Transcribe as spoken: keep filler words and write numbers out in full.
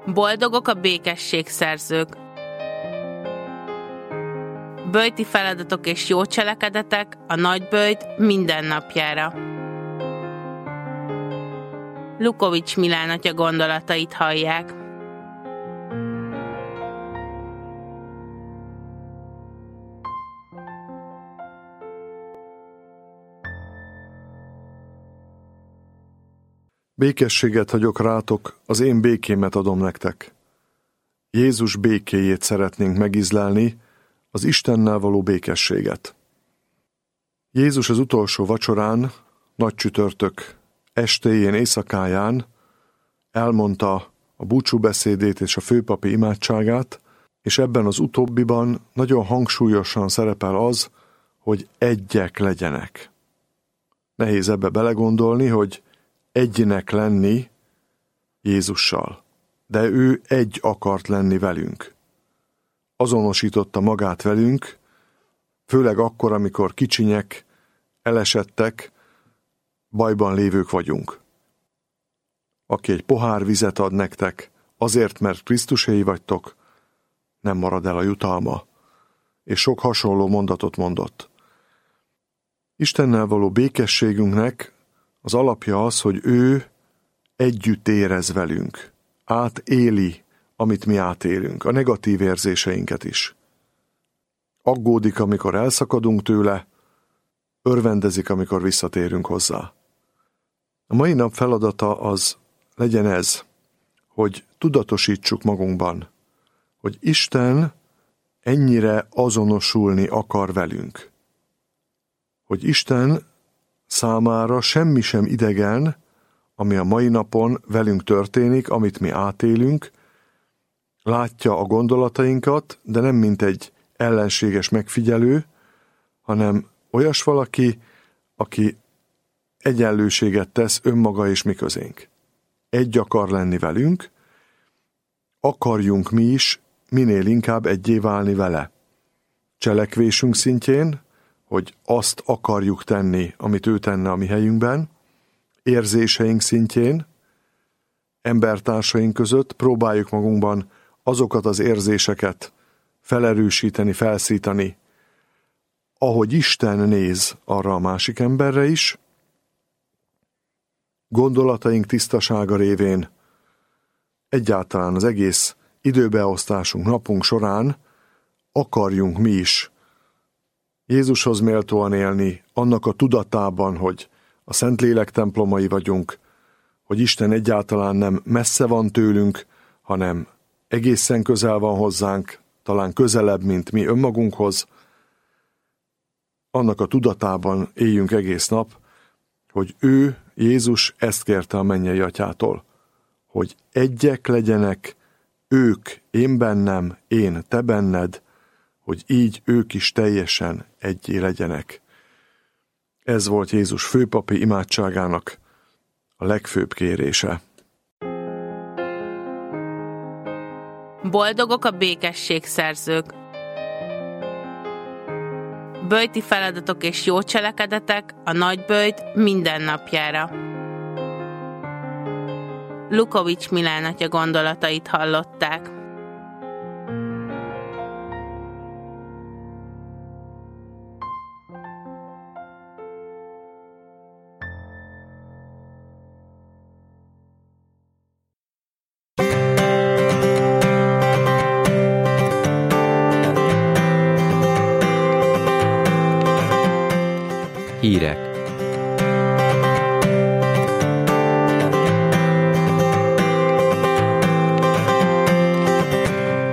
Boldogok a békességszerzők. Böjti feladatok és jó cselekedetek a nagyböjt minden napjára. Lukovics Milán atya gondolatait hallják. Békességet hagyok rátok, az én békémet adom nektek. Jézus békéjét szeretnénk megizlelni, az Istennel való békességet. Jézus az utolsó vacsorán, nagy csütörtök estéjén, éjszakáján elmondta a búcsúbeszédét és a főpapi imádságát, és ebben az utóbbiban nagyon hangsúlyosan szerepel az, hogy egyek legyenek. Nehéz ebbe belegondolni, hogy egynek lenni Jézussal, de ő egy akart lenni velünk. Azonosította magát velünk, főleg akkor, amikor kicsinyek, elesettek, bajban lévők vagyunk. Aki egy pohár vizet ad nektek, azért, mert Krisztuséi vagytok, nem marad el a jutalma, és sok hasonló mondatot mondott. Istennel való békességünknek az alapja az, hogy ő együtt érez velünk, átéli, amit mi átélünk, a negatív érzéseinket is. Aggódik, amikor elszakadunk tőle, örvendezik, amikor visszatérünk hozzá. A mai nap feladata az legyen ez, hogy tudatosítsuk magunkban, hogy Isten ennyire azonosulni akar velünk. Hogy Isten számára semmi sem idegen, ami a mai napon velünk történik, amit mi átélünk, látja a gondolatainkat, de nem mint egy ellenséges megfigyelő, hanem olyas valaki, aki egyenlőséget tesz önmaga és mi közénk. Egy akar lenni velünk, akarjunk mi is minél inkább egyé válni vele. Cselekvésünk szintjén, hogy azt akarjuk tenni, amit ő tenne a mi helyünkben, érzéseink szintjén, embertársaink között próbáljuk magunkban azokat az érzéseket felerősíteni, felszítani, ahogy Isten néz arra a másik emberre is, gondolataink tisztasága révén, egyáltalán az egész időbeosztásunk, napunk során akarjunk mi is Jézushoz méltóan élni, annak a tudatában, hogy a Szentlélek templomai vagyunk, hogy Isten egyáltalán nem messze van tőlünk, hanem egészen közel van hozzánk, talán közelebb, mint mi önmagunkhoz. Annak a tudatában éljünk egész nap, hogy ő, Jézus ezt kérte a mennyei atyától, hogy egyek legyenek, ők, én bennem, én, te benned, hogy így ők is teljesen egyé legyenek. Ez volt Jézus főpapi imádságának a legfőbb kérése. Boldogok a békességszerzők. Böjti feladatok és jó cselekedetek a nagyböjt minden napjára. Lukovics Milán atya gondolatait hallották. Hírek.